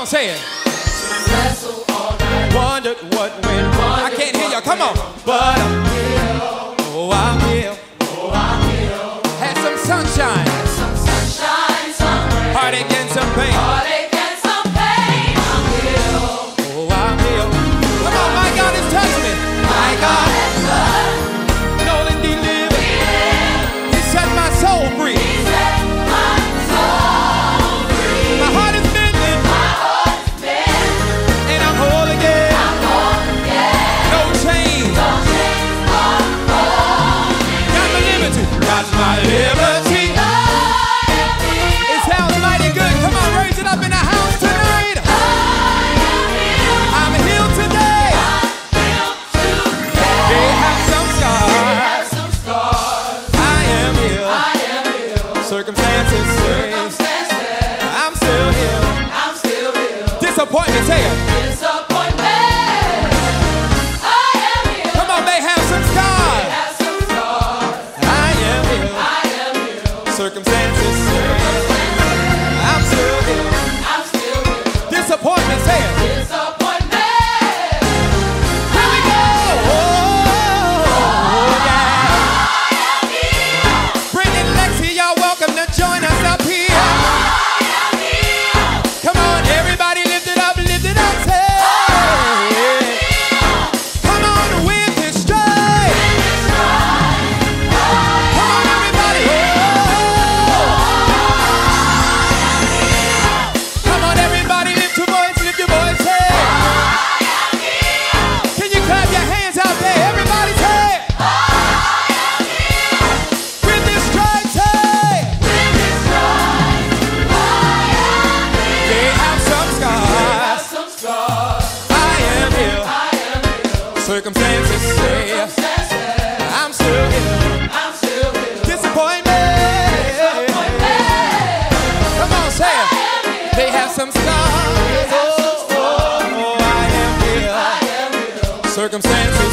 on, say it. Wondered what went wrong. I can't hear y'all. Come on. But I'm healed. Oh, I'm healed. Oh, I'm healed. Had some sunshine. Had some sunshine, some rain. Heartache and some pain. Heartache and some pain. I'm healed. Oh, I'm healed. Come on, my God has touched me. My God has touched me. Know and delivered. He set my soul free. He set my soul free. My heart is mended. My heart is mended. And I'm whole again. I'm whole again. No chains. No chains are holding me. Got my liberty. Got my liberty. It sounds mighty good. Come on, raise it up in the house tonight. I'm healed today. They have some scars. I am healed. Circumstances say I'm still healed. Disappointment, say it. Come on, they have some scars. I am healed. Circumstances say I'm still healed. Disappointment, say it. Here we go. Oh, yeah. Brendan, Lexi, y'all welcome to join us up here. Come on, everybody lift it up, say it. Come on, with this stride. Come on, everybody. Come on, everybody, lift your voice, say it. Can you clap your hands out there? Everybody say it. With this stride, say it. They have some scars. I am healed. Circumstances say I'm still healed. Disappointment. Come on, say it. They have some scars. Oh, I am healed. Circumstances